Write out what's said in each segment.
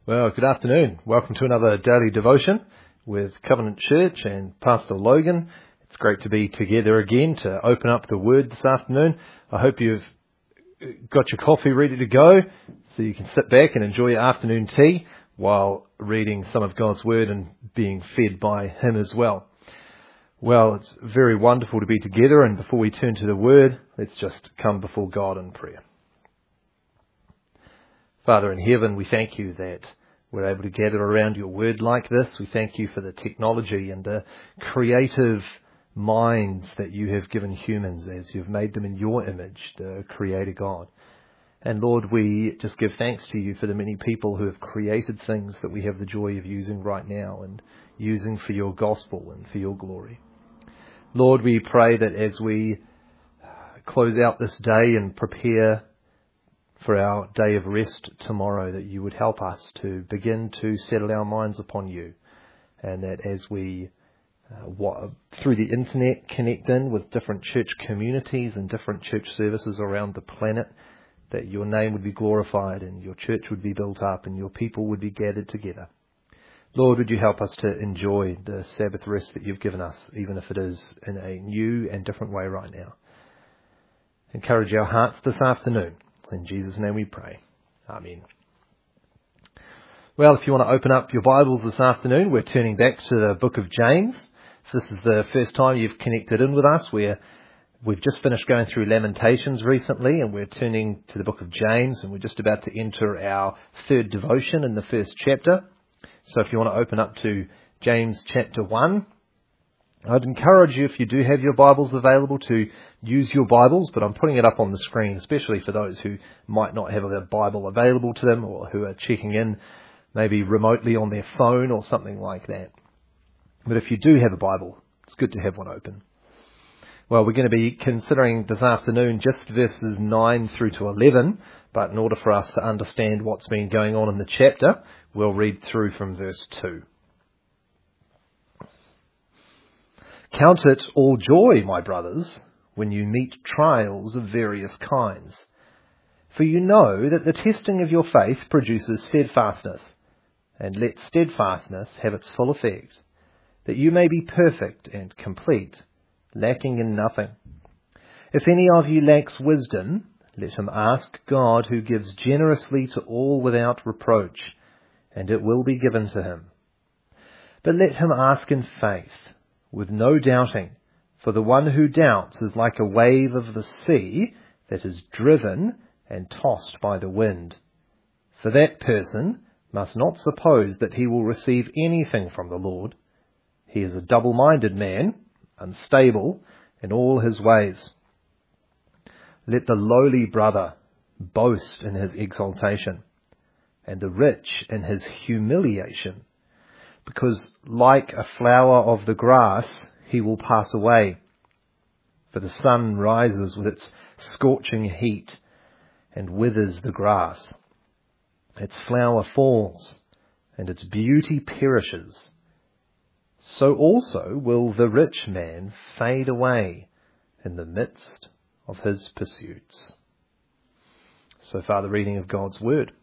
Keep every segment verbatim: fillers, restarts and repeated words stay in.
Well, good afternoon. Welcome to another daily devotion with Covenant Church and Pastor Logan. It's great to be together again to open up the Word this afternoon. I hope you've got your coffee ready to go so you can sit back and enjoy your afternoon tea while reading some of God's Word and being fed by Him as well. Well, it's very wonderful to be together, and before we turn to the Word, let's just come before God in prayer. Father in heaven, we thank you that we're able to gather around your word like this. We thank you for the technology and the creative minds that you have given humans as you've made them in your image, the Creator God. And Lord, we just give thanks to you for the many people who have created things that we have the joy of using right now and using for your gospel and for your glory. Lord, we pray that as we close out this day and prepare for our day of rest tomorrow, that you would help us to begin to settle our minds upon you, and that as we uh, wa- through the internet connect in with different church communities and different church services around the planet, that your name would be glorified and your church would be built up and your people would be gathered together. Lord, would you help us to enjoy the Sabbath rest that you've given us, even if it is in a new and different way right now. Encourage our hearts this afternoon. In Jesus' name we pray. Amen. Well, if you want to open up your Bibles this afternoon, we're turning back to the book of James. If this is the first time you've connected in with us, we're, we've just finished going through Lamentations recently, and we're turning to the book of James, and we're just about to enter our third devotion in the first chapter. So if you want to open up to James chapter one, I'd encourage you, if you do have your Bibles available, to use your Bibles, but I'm putting it up on the screen, especially for those who might not have a Bible available to them or who are checking in maybe remotely on their phone or something like that. But if you do have a Bible, it's good to have one open. Well, we're going to be considering this afternoon just verses nine through to eleven, but in order for us to understand what's been going on in the chapter, we'll read through from verse two. Count it all joy, my brothers, when you meet trials of various kinds. For you know that the testing of your faith produces steadfastness, and let steadfastness have its full effect, that you may be perfect and complete, lacking in nothing. If any of you lacks wisdom, let him ask God, who gives generously to all without reproach, and it will be given to him. But let him ask in faith, with no doubting, for the one who doubts is like a wave of the sea that is driven and tossed by the wind. For that person must not suppose that he will receive anything from the Lord. He is a double-minded man, unstable in all his ways. Let the lowly brother boast in his exaltation, and the rich in his humiliation, because like a flower of the grass, he will pass away. For the sun rises with its scorching heat and withers the grass. Its flower falls, and its beauty perishes. So also will the rich man fade away in the midst of his pursuits. So far, the reading of God's Word.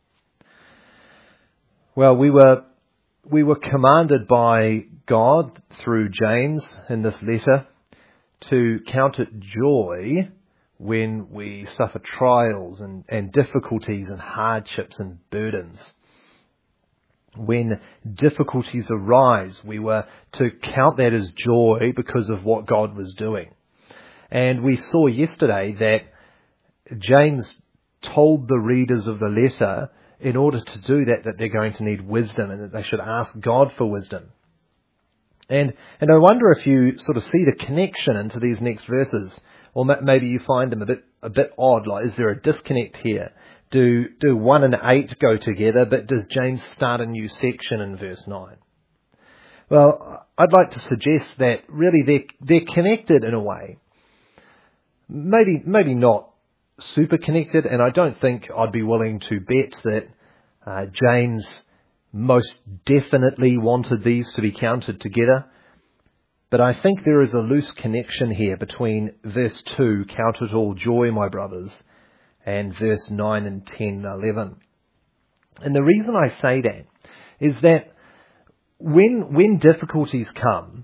Well, we were We were commanded by God through James in this letter to count it joy when we suffer trials and, and difficulties and hardships and burdens. When difficulties arise, we were to count that as joy because of what God was doing. And we saw yesterday that James told the readers of the letter, in order to do that, that they're going to need wisdom and that they should ask God for wisdom. And and I wonder if you sort of see the connection into these next verses, or maybe you find them a bit a bit odd. Like, is there a disconnect here? Do do one and eight go together, but does James start a new section in verse nine? Well, I'd like to suggest that really they're they're connected in a way. Maybe maybe not super connected, and I don't think I'd be willing to bet that uh, James most definitely wanted these to be counted together. But I think there is a loose connection here between verse two, count it all joy, my brothers, and verse nine and ten, eleven. And the reason I say that is that when when difficulties come,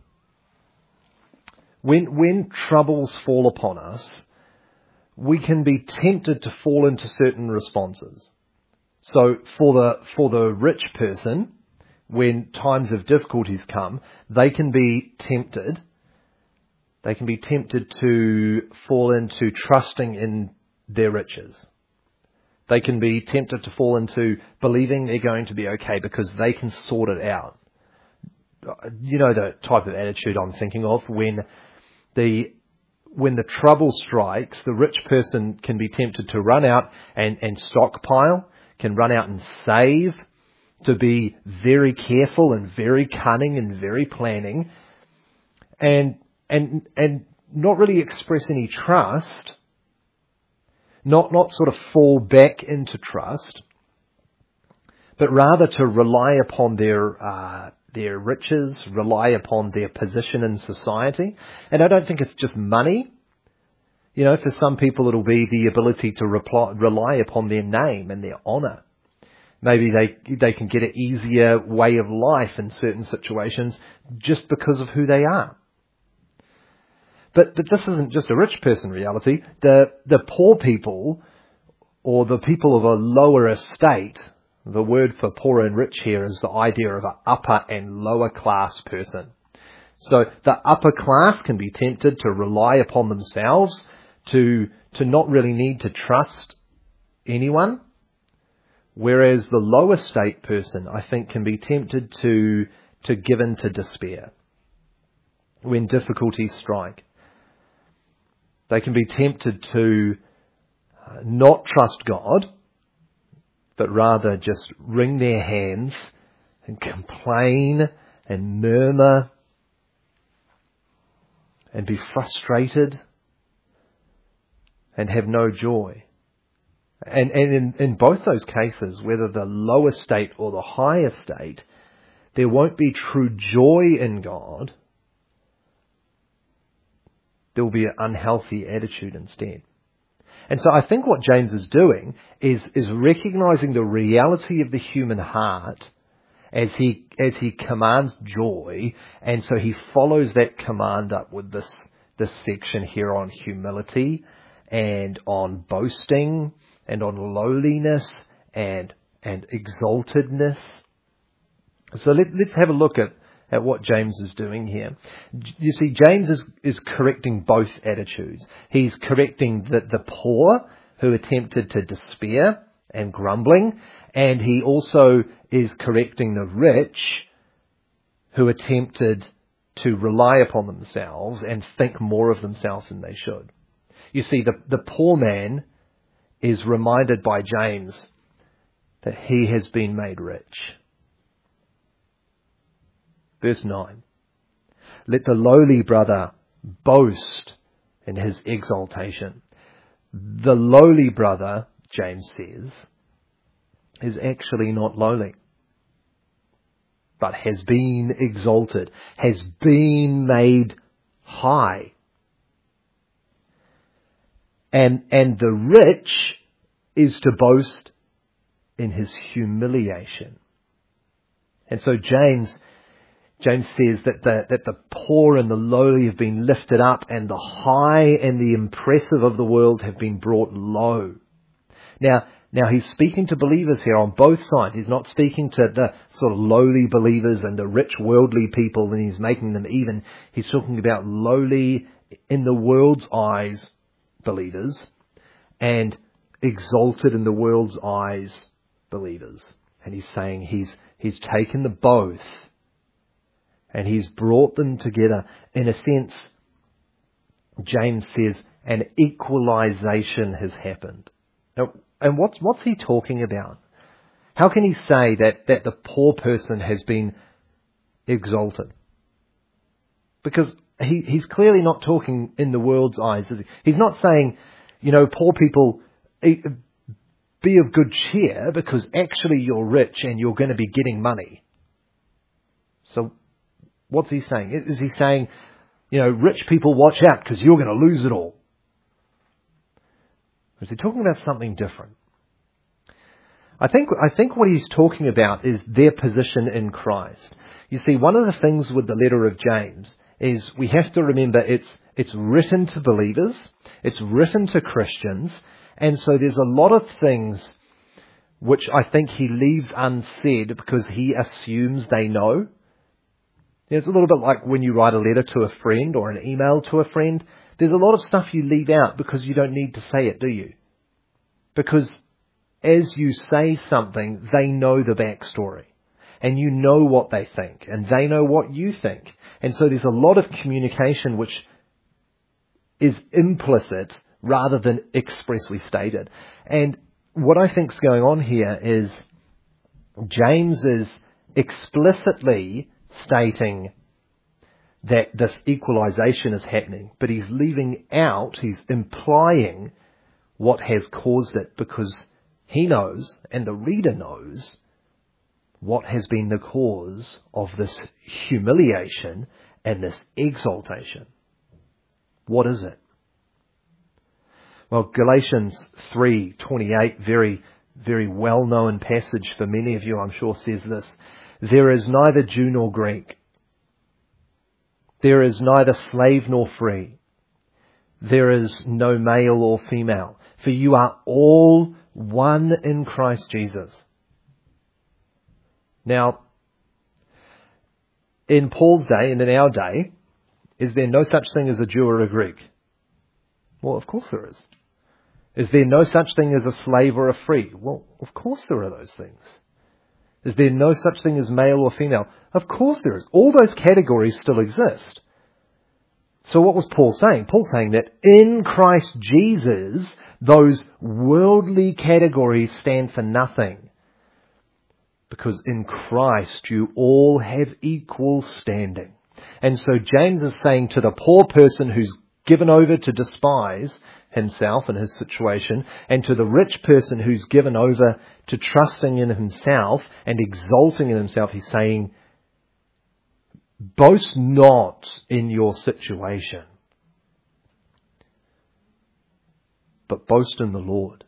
when when troubles fall upon us, we can be tempted to fall into certain responses. So for the for the rich person, when times of difficulties come, they can be tempted. They can be tempted to fall into trusting in their riches. They can be tempted to fall into believing they're going to be okay because they can sort it out. You know the type of attitude I'm thinking of. When the when the trouble strikes, the rich person can be tempted to run out and, and stockpile, can run out and save, to be very careful and very cunning and very planning, and and and not really express any trust, not not sort of fall back into trust, but rather to rely upon their uh, their riches, rely upon their position in society. And I don't think it's just money. You know, for some people it'll be the ability to reply, rely upon their name and their honour. Maybe they they can get an easier way of life in certain situations just because of who they are. But but this isn't just a rich person reality. The the poor people, or the people of a lower estate, the word for poor and rich here is the idea of an upper and lower class person. So the upper class can be tempted to rely upon themselves, to to not really need to trust anyone. Whereas the low estate person, I think, can be tempted to to give in to despair when difficulties strike. They can be tempted to not trust God, but rather just wring their hands and complain and murmur and be frustrated and have no joy. And, and in, in both those cases, whether the low estate or the high estate, there won't be true joy in God. There will be an unhealthy attitude instead. And so I think what James is doing is, is recognizing the reality of the human heart as he, as he commands joy. And so he follows that command up with this, this section here on humility and on boasting and on lowliness and, and exaltedness. So let, let's have a look at, at what James is doing here. You see, James is, is correcting both attitudes. He's correcting the, the poor who are tempted to despair and grumbling, and he also is correcting the rich who are tempted to rely upon themselves and think more of themselves than they should. You see, the, the poor man is reminded by James that he has been made rich. Verse nine. Let the lowly brother boast in his exaltation. The lowly brother, James says, is actually not lowly, but has been exalted, has been made high. And, and the rich is to boast in his humiliation. And so James James says that the, that the poor and the lowly have been lifted up, and the high and the impressive of the world have been brought low. Now, now he's speaking to believers here on both sides. He's not speaking to the sort of lowly believers and the rich worldly people, and he's making them even. He's talking about lowly in the world's eyes believers and exalted in the world's eyes believers. And he's saying he's he's taken the both and he's brought them together. In a sense, James says an equalization has happened. Now, and what's what's he talking about? How can he say that, that the poor person has been exalted? Because he, he's clearly not talking in the world's eyes. He's not saying, you know, poor people, be of good cheer because actually you're rich and you're going to be getting money. So what's he saying? Is he saying, you know, rich people watch out because you're going to lose it all? Or is he talking about something different? I think, I think what he's talking about is their position in Christ. You see, one of the things with the letter of James is we have to remember it's, it's written to believers, it's written to Christians, and so there's a lot of things which I think he leaves unsaid because he assumes they know. It's a little bit like when you write a letter to a friend or an email to a friend. There's a lot of stuff you leave out because you don't need to say it, do you? Because as you say something, they know the backstory. And you know what they think. And they know what you think. And so there's a lot of communication which is implicit rather than expressly stated. And what I think is going on here is James is explicitly stating that this equalization is happening, but he's leaving out, he's implying what has caused it, because he knows, and the reader knows, what has been the cause of this humiliation and this exaltation. What is it? Well, Galatians three twenty-eight, very, very well-known passage for many of you, I'm sure, says this: there is neither Jew nor Greek. There is neither slave nor free. There is no male or female, for you are all one in Christ Jesus. Now, in Paul's day and in our day, is there no such thing as a Jew or a Greek? Well, of course there is. Is there no such thing as a slave or a free? Well, of course there are those things. Is there no such thing as male or female? Of course there is. All those categories still exist. So what was Paul saying? Paul's saying that in Christ Jesus, those worldly categories stand for nothing. Because in Christ, you all have equal standing. And so James is saying to the poor person who's given over to despise himself and his situation, and to the rich person who's given over to trusting in himself and exalting in himself, he's saying, boast not in your situation, but boast in the Lord.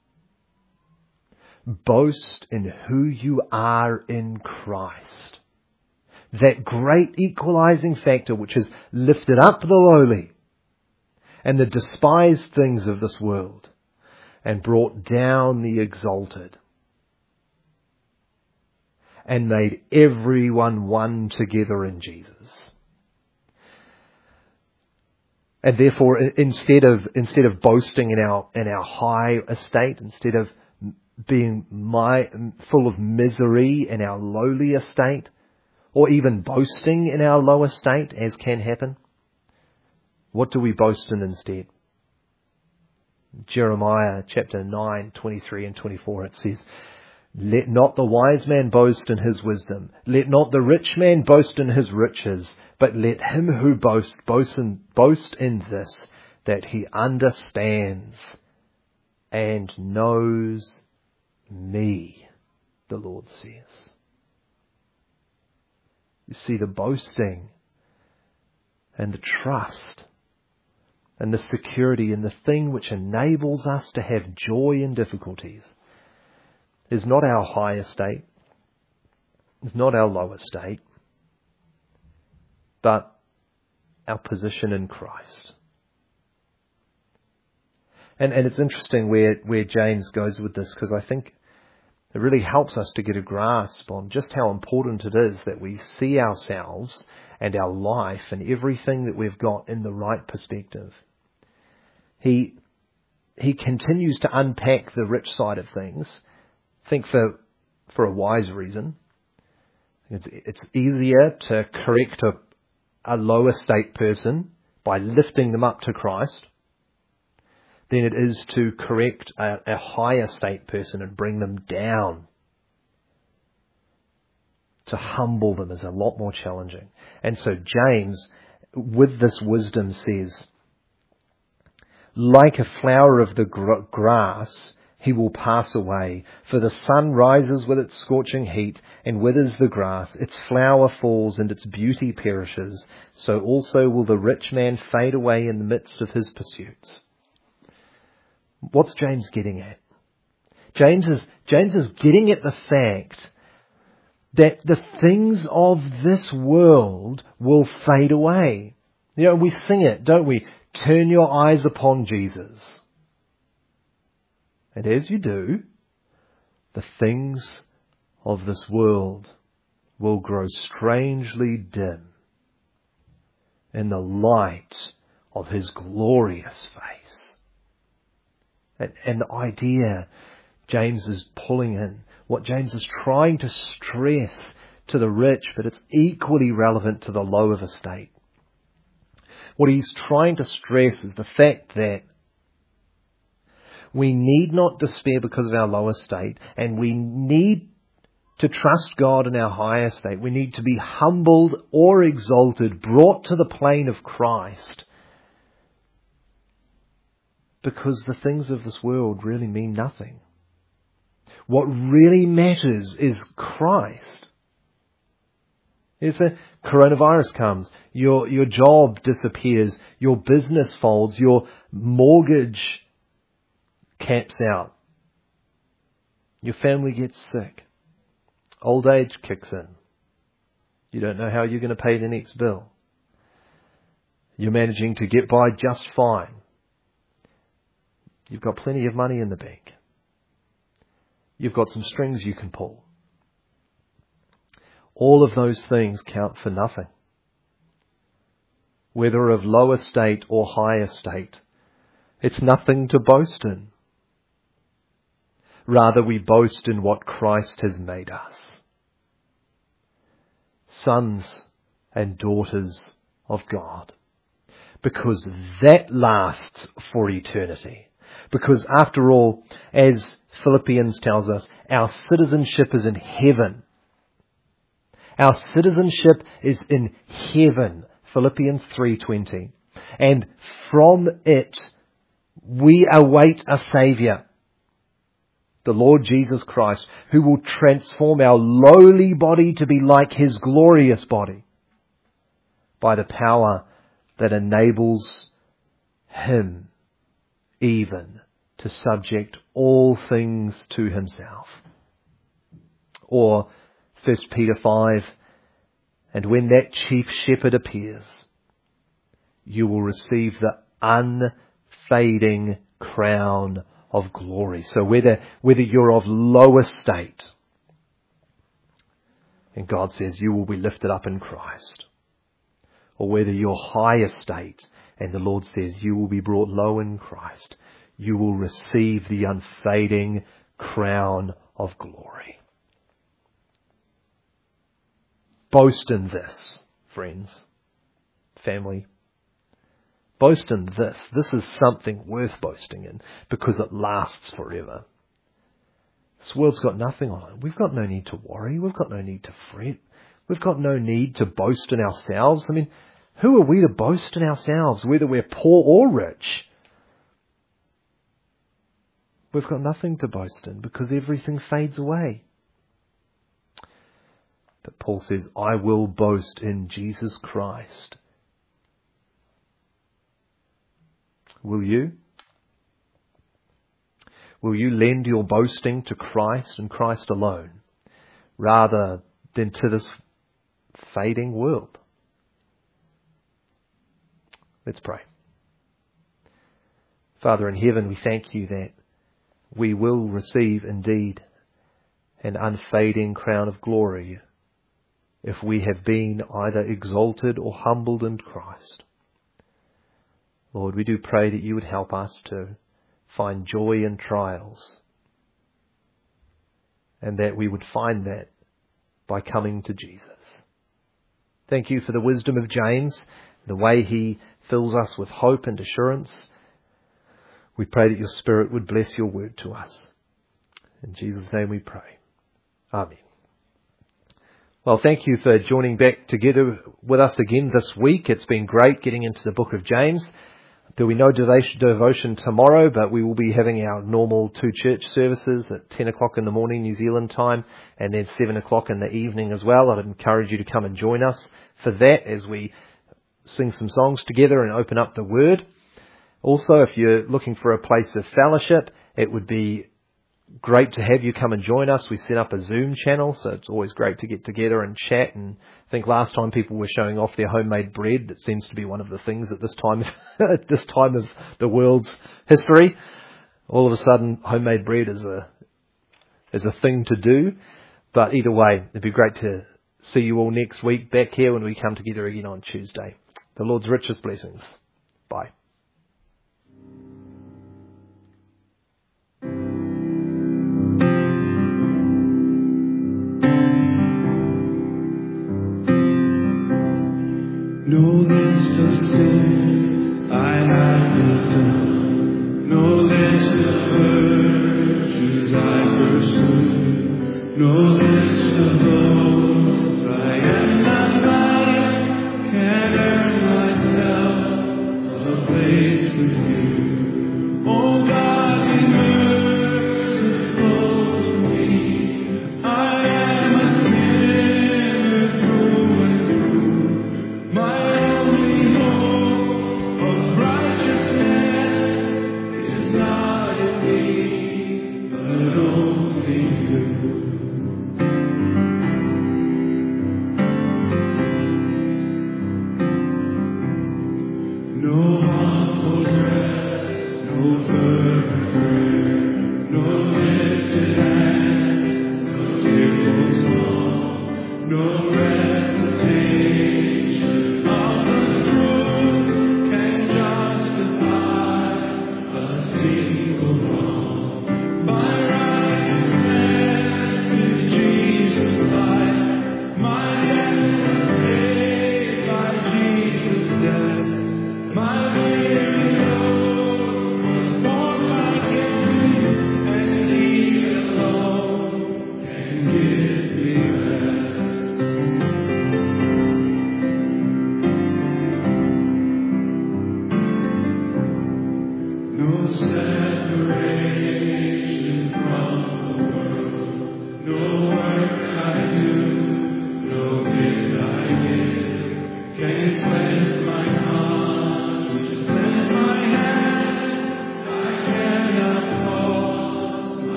Boast in who you are in Christ. That great equalizing factor which has lifted up the lowly and the despised things of this world and brought down the exalted and made everyone one together in Jesus. And therefore, instead of instead of boasting in our in our high estate, instead of being my, full of misery in our lowly estate, or even boasting in our low estate, as can happen, what do we boast in instead? Jeremiah chapter nine, twenty-three and twenty-four, it says, let not the wise man boast in his wisdom. Let not the rich man boast in his riches. But let him who boasts boast in, boast in this, that he understands and knows me, the Lord says. You see, the boasting and the trust and the security and the thing which enables us to have joy in difficulties is not our high estate, is not our low estate, but our position in Christ. And and it's interesting where, where James goes with this, because I think it really helps us to get a grasp on just how important it is that we see ourselves and our life and everything that we've got in the right perspective. He he continues to unpack the rich side of things, I think for for a wise reason. It's it's easier to correct a, a low estate person by lifting them up to Christ than it is to correct a, a high estate person and bring them down. To humble them is a lot more challenging. And so James, with this wisdom, says, like a flower of the gr- grass, he will pass away. For the sun rises with its scorching heat and withers the grass. Its flower falls and its beauty perishes. So also will the rich man fade away in the midst of his pursuits. What's James getting at? James is, James is getting at the fact that the things of this world will fade away. You know, we sing it, don't we? Turn your eyes upon Jesus. And as you do, the things of this world will grow strangely dim in the light of His glorious face. And, and the idea James is pulling in, what James is trying to stress to the rich, but it's equally relevant to the low of estate. What he's trying to stress is the fact that we need not despair because of our low estate, and we need to trust God in our high estate. We need to be humbled or exalted, brought to the plane of Christ, because the things of this world really mean nothing. What really matters is Christ. If the coronavirus comes, your, your job disappears, your business folds, your mortgage caps out, your family gets sick, old age kicks in, you don't know how you're going to pay the next bill, you're managing to get by just fine, you've got plenty of money in the bank, you've got some strings you can pull. All of those things count for nothing. Whether of low estate or high estate, it's nothing to boast in. Rather, we boast in what Christ has made us. Sons and daughters of God. Because that lasts for eternity. Because after all, as Philippians tells us, our citizenship is in heaven. Our citizenship is in heaven. Philippians three twenty. And from it, we await a Saviour, the Lord Jesus Christ, who will transform our lowly body to be like His glorious body by the power that enables Him even to subject all things to Himself. Or First Peter five, and when that chief shepherd appears, you will receive the unfading crown of glory. So whether, whether you're of low estate, and God says you will be lifted up in Christ, or whether you're high estate, and the Lord says you will be brought low in Christ, you will receive the unfading crown of glory. Boast in this, friends, family. Boast in this. This is something worth boasting in because it lasts forever. This world's got nothing on it. We've got no need to worry. We've got no need to fret. We've got no need to boast in ourselves. I mean, who are we to boast in ourselves, whether we're poor or rich? We've got nothing to boast in because everything fades away. But Paul says, I will boast in Jesus Christ. Will you? Will you lend your boasting to Christ and Christ alone, rather than to this fading world? Let's pray. Father in heaven, we thank you that we will receive indeed an unfading crown of glory if we have been either exalted or humbled in Christ. Lord, we do pray that you would help us to find joy in trials, and that we would find that by coming to Jesus. Thank you for the wisdom of James, the way he fills us with hope and assurance. We pray that your Spirit would bless your word to us. In Jesus' name we pray. Amen. Well, thank you for joining back together with us again this week. It's been great getting into the book of James. There'll be no devotion tomorrow, but we will be having our normal two church services at ten o'clock in the morning New Zealand time, and then seven o'clock in the evening as well. I'd encourage you to come and join us for that as we sing some songs together and open up the Word. Also, if you're looking for a place of fellowship, it would be great to have you come and join us. We set up a Zoom channel, so it's always great to get together and chat. And I think last time people were showing off their homemade bread. That seems to be one of the things at this time, at this time of the world's history. All of a sudden, homemade bread is a is a thing to do. But either way, it'd be great to see you all next week back here when we come together again on Tuesday. The Lord's richest blessings. Bye.